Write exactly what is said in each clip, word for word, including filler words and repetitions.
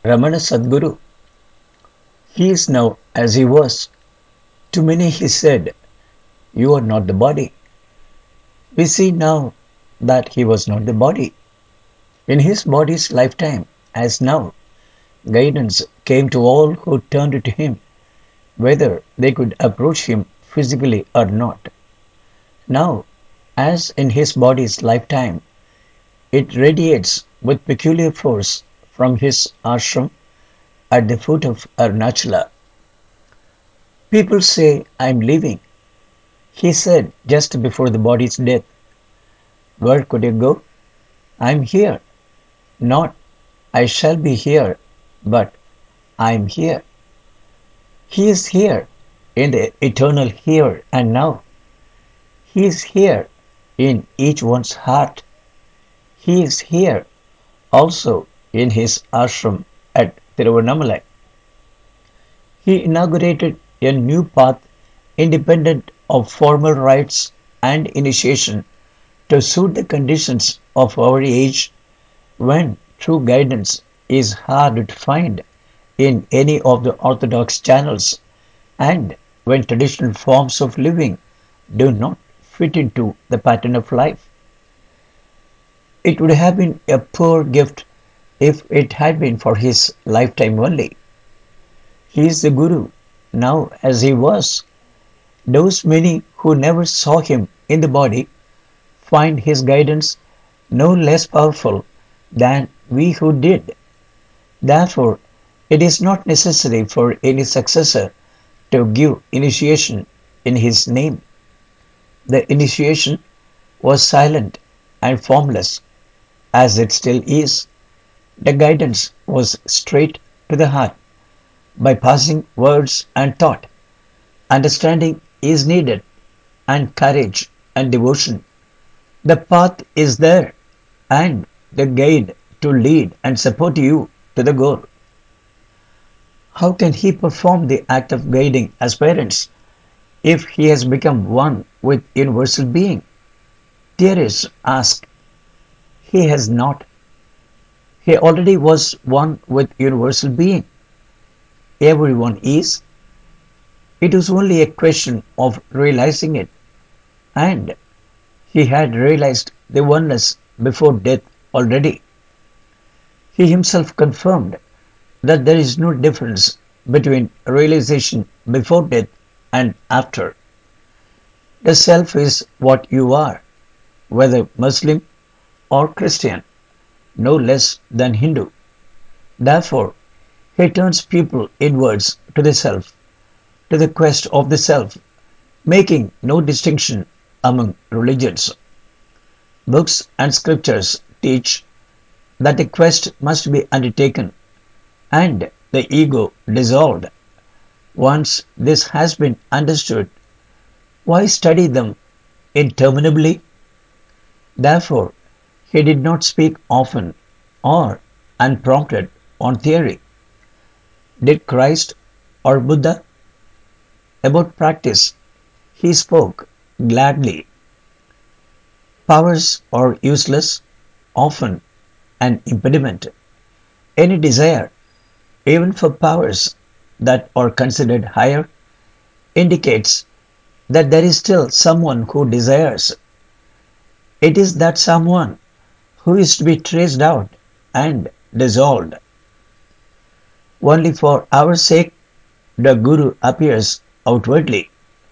Ramana Sadguru, he is now as he was. To many he said, "You are not the body." We see now that he was not the body. In his body's lifetime, as now, guidance came to all who turned to him, whether they could approach him physically or not. Now, as in his body's lifetime, it radiates with peculiar force from his ashram at the foot of Arunachala. People say, "I am leaving." He said just before the body's death, "Where could you go? I am here." Not, "I shall be here," but "I am here." He is here in the eternal here and now. He is here in each one's heart. He is here also in his ashram at Tiruvannamalai. He inaugurated a new path independent of formal rites and initiation to suit the conditions of our age when true guidance is hard to find in any of the orthodox channels and when traditional forms of living do not fit into the pattern of life. It would have been a poor gift if it had been for his lifetime only. He is the Guru, now as he was. Those many who never saw him in the body find his guidance no less powerful than we who did. Therefore, it is not necessary for any successor to give initiation in his name. The initiation was silent and formless, as it still is. The guidance was straight to the heart, bypassing words and thought. Understanding is needed, and courage and devotion. The path is there, and the guide to lead and support you to the goal. How can he perform the act of guiding aspirants if he has become one with universal being? Theorists ask. He has not. He already was one with universal being. Everyone is. It was only a question of realizing it, and he had realized the oneness before death already. He himself confirmed that there is no difference between realization before death and after. The self is what you are, whether Muslim or Christian, no less than Hindu. Therefore, he turns people inwards to the self, to the quest of the self, making no distinction among religions. Books and scriptures teach that the quest must be undertaken and the ego dissolved. Once this has been understood, why study them interminably? Therefore, he did not speak often or unprompted on theory. Did Christ or Buddha? About practice, he spoke gladly. Powers are useless, often an impediment. Any desire, even for powers that are considered higher, indicates that there is still someone who desires. It is that someone who is to be traced out and dissolved. Only for our sake the Guru appears outwardly.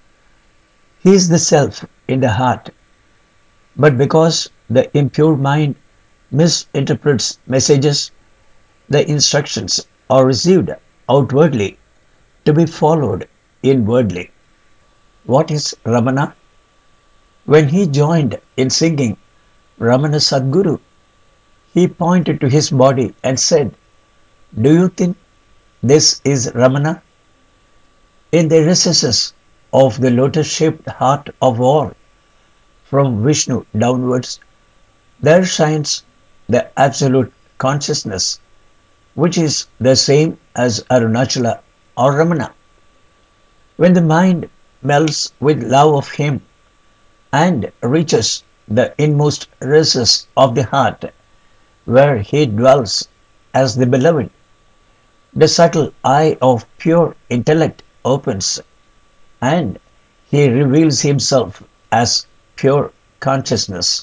He is the self in the heart, but because the impure mind misinterprets messages, the instructions are received outwardly to be followed inwardly. What is Ramana? When he joined in singing Ramana Sadguru, he pointed to his body and said, "Do you think this is Ramana?" In the recesses of the lotus-shaped heart of all, from Vishnu downwards, there shines the absolute consciousness, which is the same as Arunachala or Ramana. When the mind melts with love of him and reaches the inmost recess of the heart, where he dwells as the beloved, The subtle eye of pure intellect opens, and he reveals himself as pure consciousness.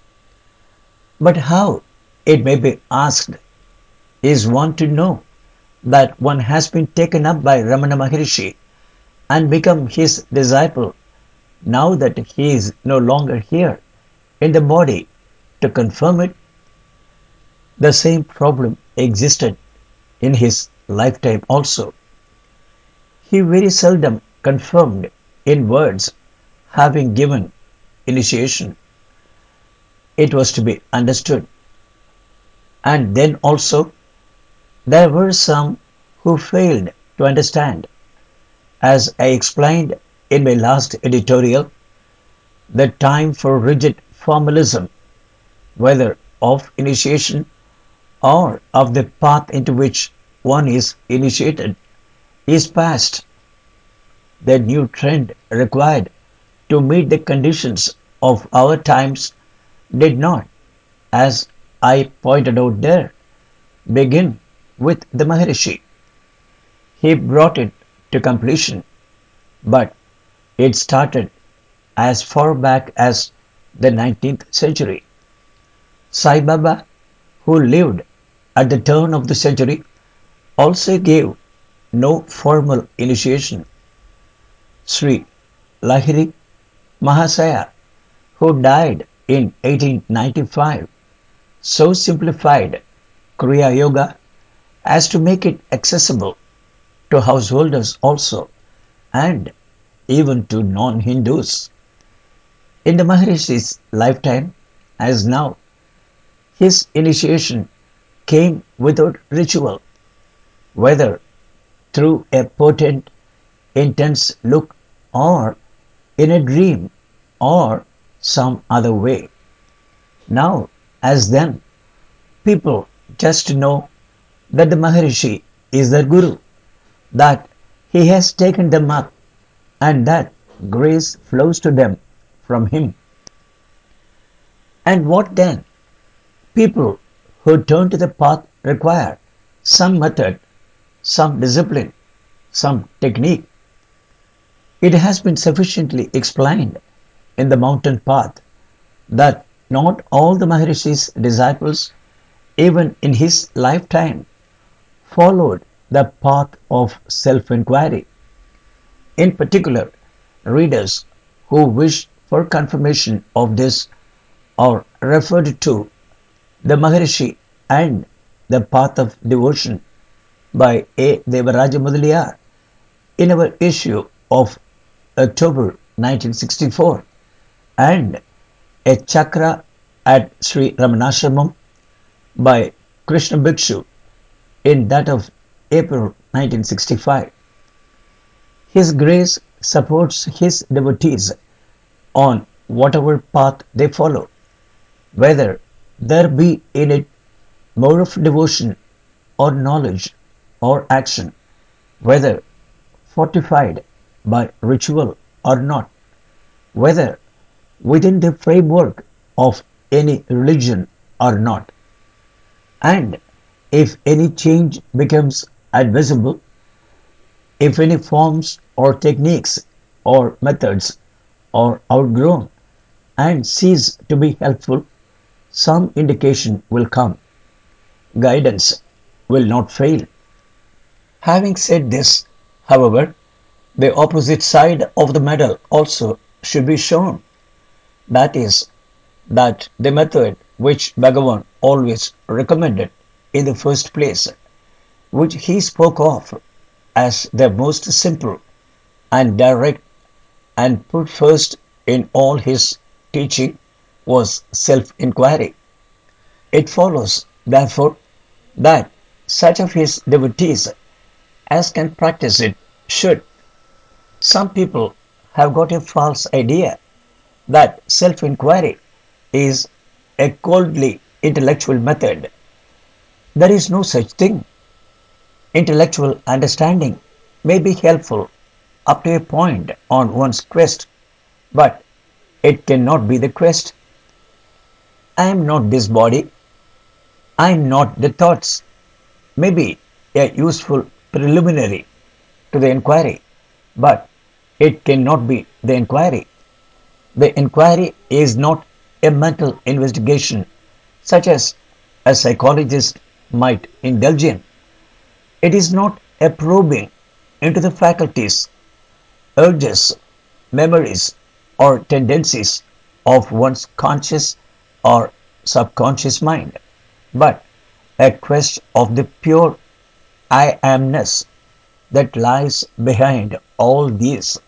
But how, it may be asked, is one to know that one has been taken up by Ramana Maharishi and become his disciple now that he is no longer here in the body to confirm it? The same problem existed in his lifetime also. He very seldom confirmed in words having given initiation. It was to be understood. And then also there were some who failed to understand. As I explained in my last editorial, the time for rigid formalism, whether of initiation or of the path into which one is initiated, is past. The new trend required to meet the conditions of our times did not, as I pointed out there, begin with the Maharishi. He brought it to completion, but it started as far back as the nineteenth century. Sai Baba, who lived at the turn of the century, also gave no formal initiation. Sri Lahiri Mahasaya, who died in eighteen ninety-five, so simplified Kriya Yoga as to make it accessible to householders also and even to non-Hindus. In the Maharishi's lifetime, as now, his initiation came without ritual, whether through a potent, intense look or in a dream or some other way. Now, as then, people just know that the Maharishi is their Guru, that he has taken them up and that grace flows to them from him. And what then? People who turn to the path require some method, some discipline, some technique. It has been sufficiently explained in the mountain path that not all the Maharishi's disciples, even in his lifetime, followed the path of self-inquiry. In particular, readers who wish for confirmation of this are referred to the Maharishi and the Path of Devotion by A. Devaraja Mudaliar in our issue of October nineteen sixty-four and A Chakra at Sri Ramanashramam by Krishna Bhikshu in that of April nineteen sixty-five. His grace supports his devotees on whatever path they follow, whether there be in it more of devotion or knowledge or action, whether fortified by ritual or not, whether within the framework of any religion or not, and if any change becomes advisable, if any forms or techniques or methods are outgrown and cease to be helpful, some indication will come. Guidance will not fail. Having said this, however, the opposite side of the medal also should be shown. That is, that the method which Bhagavan always recommended in the first place, which he spoke of as the most simple and direct and put first in all his teaching, was self-inquiry. It follows, therefore, that such of his devotees as can practice it should. Some people have got a false idea that self-inquiry is a coldly intellectual method. There is no such thing. Intellectual understanding may be helpful up to a point on one's quest, but it cannot be the quest. I am not this body. I am not the thoughts. Maybe a useful preliminary to the inquiry, but it cannot be the inquiry. The inquiry is not a mental investigation such as a psychologist might indulge in. It is not a probing into the faculties, urges, memories, or tendencies of one's conscious or subconscious mind, but a quest of the pure I amness that lies behind all these.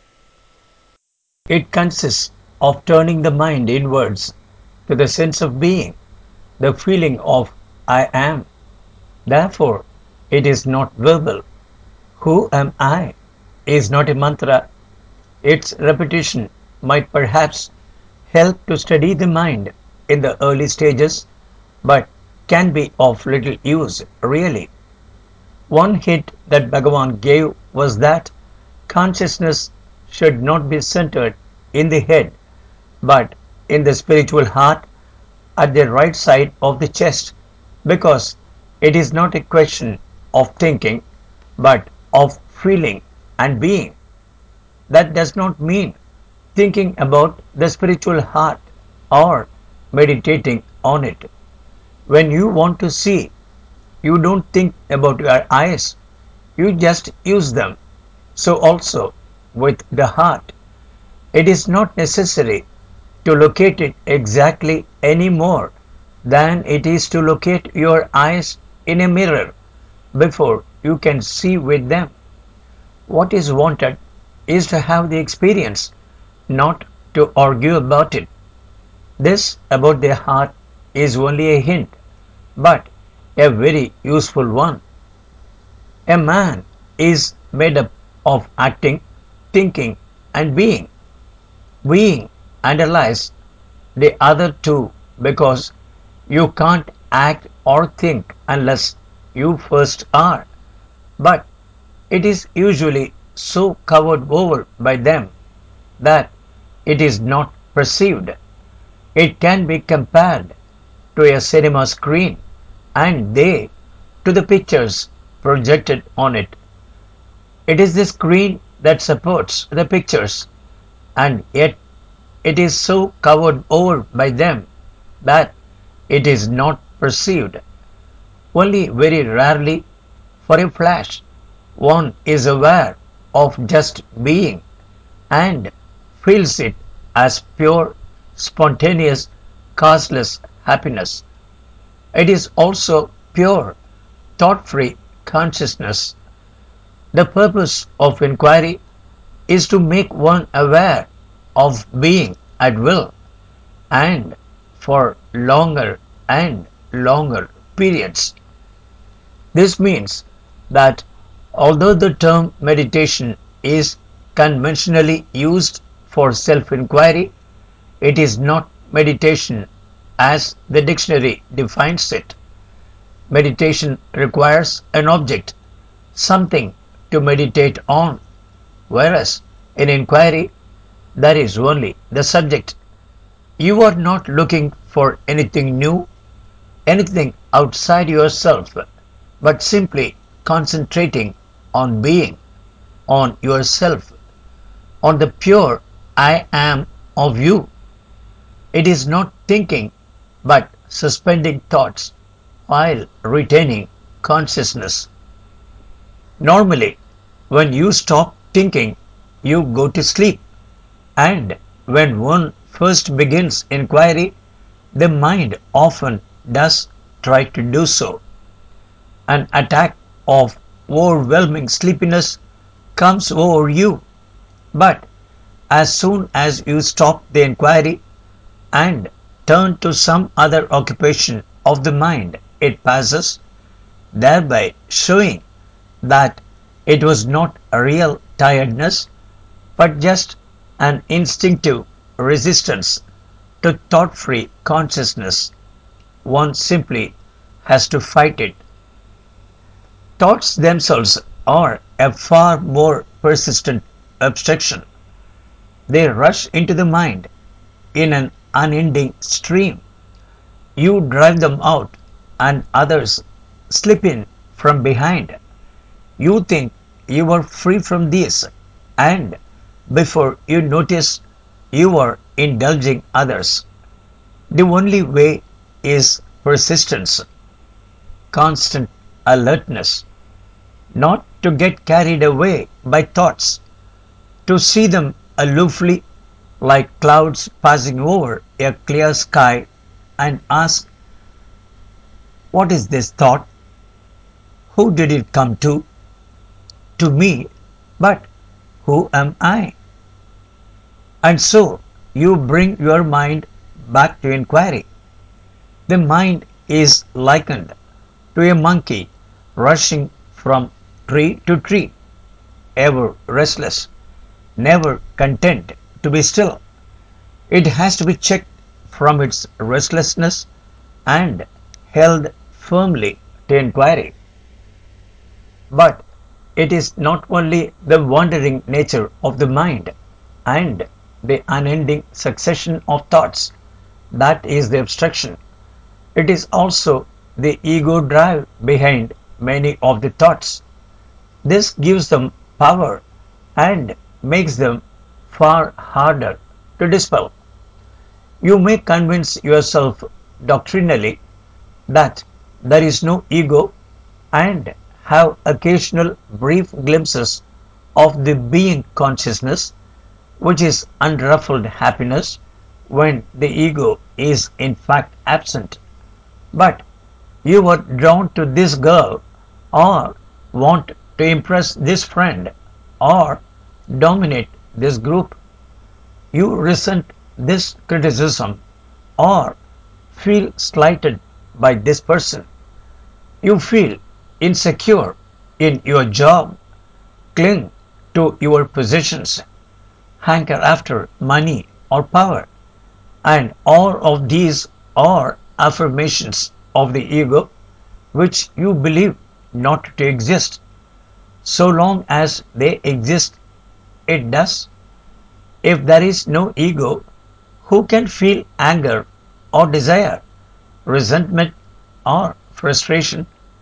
It consists of turning the mind inwards to the sense of being, the feeling of I am. Therefore, it is not verbal. Who am I? Is not a mantra. Its repetition might perhaps help to steady the mind in the early stages, but can be of little use really. One hint that Bhagavan gave was that consciousness should not be centered in the head, but in the spiritual heart at the right side of the chest, because it is not a question of thinking, but of feeling and being. That does not mean thinking about the spiritual heart or meditating on it. When you want to see, you don't think about your eyes, you just use them. So also with the heart, it is not necessary to locate it exactly any more than it is to locate your eyes in a mirror before you can see with them. What is wanted is to have the experience, not to argue about it. This about the heart is only a hint, but a very useful one. A man is made up of acting, thinking, and being. Being underlies the other two because you can't act or think unless you first are. But it is usually so covered over by them that it is not perceived. It can be compared to a cinema screen and they to the pictures projected on it. It is the screen that supports the pictures, and yet it is so covered over by them that it is not perceived. Only very rarely, for a flash, one is aware of just being and feels it as pure, spontaneous, causeless happiness. It is also pure, thought-free consciousness. The purpose of inquiry is to make one aware of being at will and for longer and longer periods. This means that although the term meditation is conventionally used for self-inquiry, it is not meditation as the dictionary defines it. Meditation requires an object, something to meditate on, whereas in inquiry there is only the subject. You are not looking for anything new, anything outside yourself, but simply concentrating on being, on yourself, on the pure I am of you. It is not thinking, but suspending thoughts while retaining consciousness. Normally, when you stop thinking, you go to sleep. And when one first begins inquiry, the mind often does try to do so. An attack of overwhelming sleepiness comes over you, but as soon as you stop the inquiry and turn to some other occupation of the mind, it passes, thereby showing that it was not a real tiredness, but just an instinctive resistance to thought-free consciousness. One simply has to fight it. Thoughts themselves are a far more persistent obstruction. They rush into the mind in an unending stream. You drive them out and others slip in from behind. You think you are free from these, and before you notice, you are indulging others. The only way is persistence, constant alertness, not to get carried away by thoughts, to see them aloofly like clouds passing over a clear sky and ask, what is this thought? Who did it come to? To me, but who am I? And so you bring your mind back to inquiry. The mind is likened to a monkey rushing from tree to tree, ever restless, never content to be still. It has to be checked from its restlessness and held firmly to inquiry. But it is not only the wandering nature of the mind and the unending succession of thoughts that is the obstruction. It is also the ego drive behind many of the thoughts. This gives them power and makes them far harder to dispel. You may convince yourself doctrinally that there is no ego and have occasional brief glimpses of the being consciousness, which is unruffled happiness when the ego is in fact absent. But you are drawn to this girl, or want to impress this friend, or dominate this group. You resent this criticism, or feel slighted by this person. You feel insecure in your job, cling to your positions, hanker after money or power, and all of these are affirmations of the ego which you believe not to exist. So long as they exist, it does. If there is no ego, who can feel anger or desire, resentment or frustration?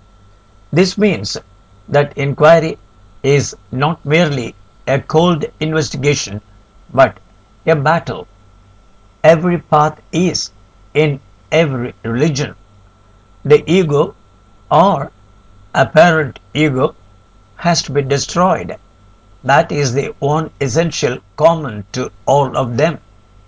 This means that inquiry is not merely a cold investigation but a battle. Every path is in every religion. The ego or apparent ego has to be destroyed. That is the one essential common to all of them.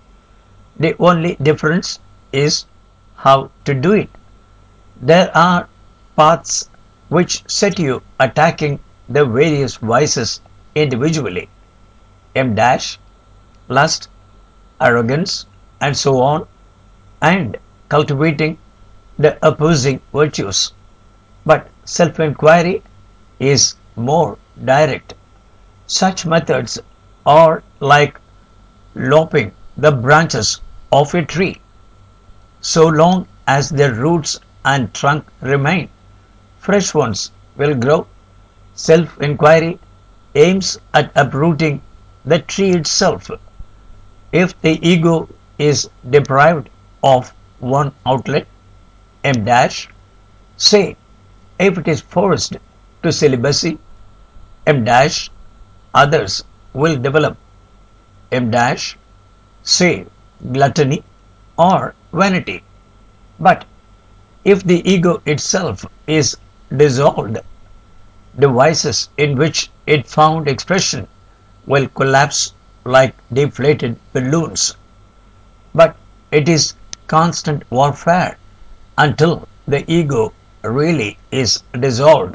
The only difference is how to do it. There are paths which set you attacking the various vices individually, M dash, lust, arrogance, and so on, and cultivating the opposing virtues. But self-inquiry is more direct. Such methods are like lopping the branches of a tree. So long as their roots and trunk remain, fresh ones will grow. Self-inquiry aims at uprooting the tree itself. If the ego is deprived of one outlet, M dash, say if it is forced to celibacy, M dash, others will develop, M dash, say gluttony or vanity. But if the ego itself is dissolved, the vices in which it found expression will collapse like deflated balloons. But it is constant warfare until the ego really is dissolved.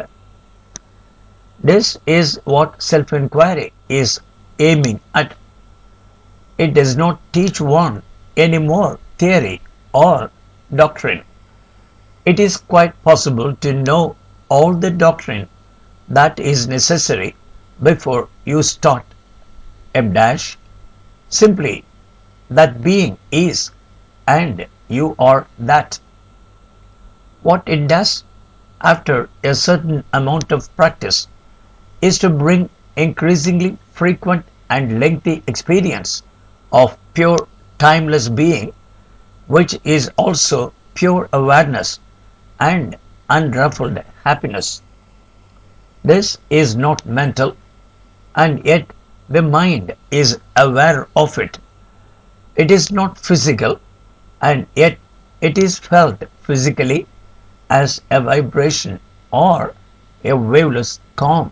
This is what self-inquiry is aiming at. It does not teach one any more theory or doctrine. It is quite possible to know all the doctrine that is necessary before you start, M dash, simply that being is and you are that. What it does after a certain amount of practice is to bring increasingly frequent and lengthy experience of pure timeless being, which is also pure awareness and unruffled happiness. This is not mental, and yet the mind is aware of it. It is not physical, and yet it is felt physically as a vibration or a waveless calm.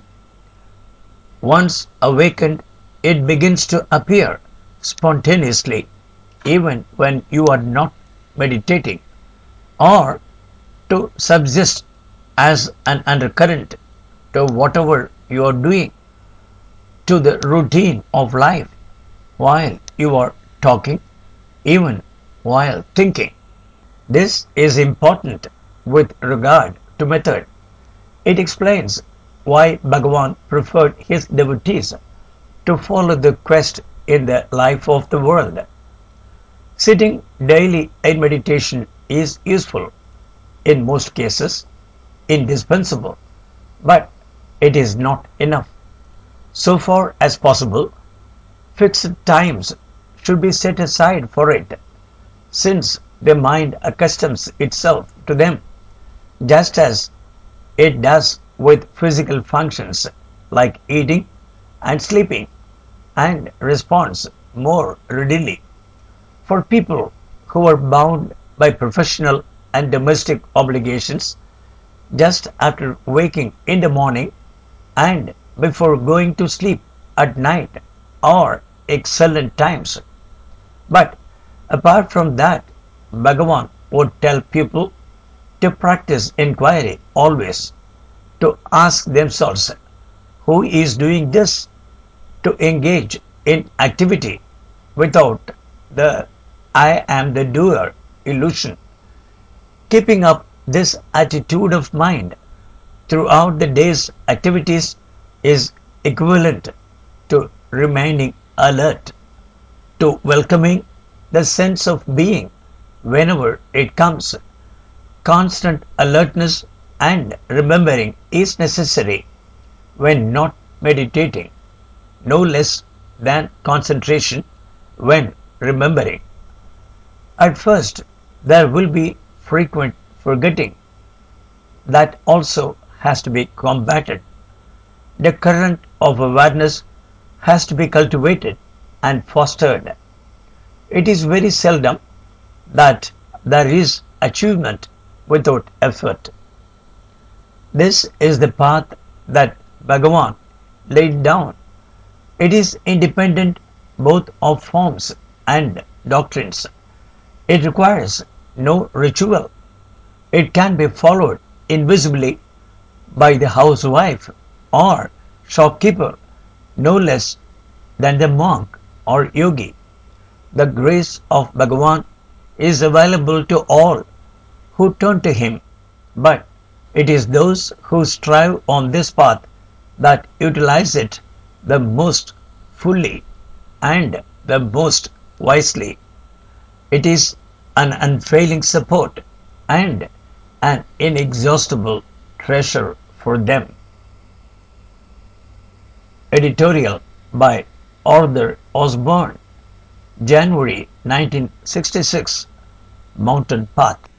Once awakened, it begins to appear spontaneously even when you are not meditating, or to subsist as an undercurrent to whatever you are doing, to the routine of life while you are talking, even while thinking. This is important with regard to method. It explains why Bhagavan preferred his devotees to follow the quest in the life of the world. Sitting daily in meditation is useful, in most cases indispensable, but it is not enough. So far as possible, fixed times should be set aside for it, since the mind accustoms itself to them, just as it does with physical functions like eating and sleeping, and responds more readily. For people who are bound by professional and domestic obligations, just after waking in the morning and before going to sleep at night are excellent times. But apart from that, Bhagavan would tell people to practice inquiry always, to ask themselves who is doing this, to engage in activity without the I am the doer illusion. Keeping up this attitude of mind throughout the day's activities is equivalent to remaining alert, to welcoming the sense of being whenever it comes. Constant alertness and remembering is necessary when not meditating, no less than concentration when remembering. At first, there will be frequent forgetting. That also has to be combated. The current of awareness has to be cultivated and fostered. It is very seldom that there is achievement without effort. This is the path that Bhagavan laid down. It is independent both of forms and doctrines. It requires no ritual. It can be followed invisibly by the housewife or shopkeeper no less than the monk or yogi. The grace of Bhagavan is available to all who turn to him, but it is those who strive on this path that utilize it the most fully and the most wisely. It is an unfailing support and an inexhaustible treasure for them. Editorial by Arthur Osborne, January nineteen sixty-six, Mountain Path.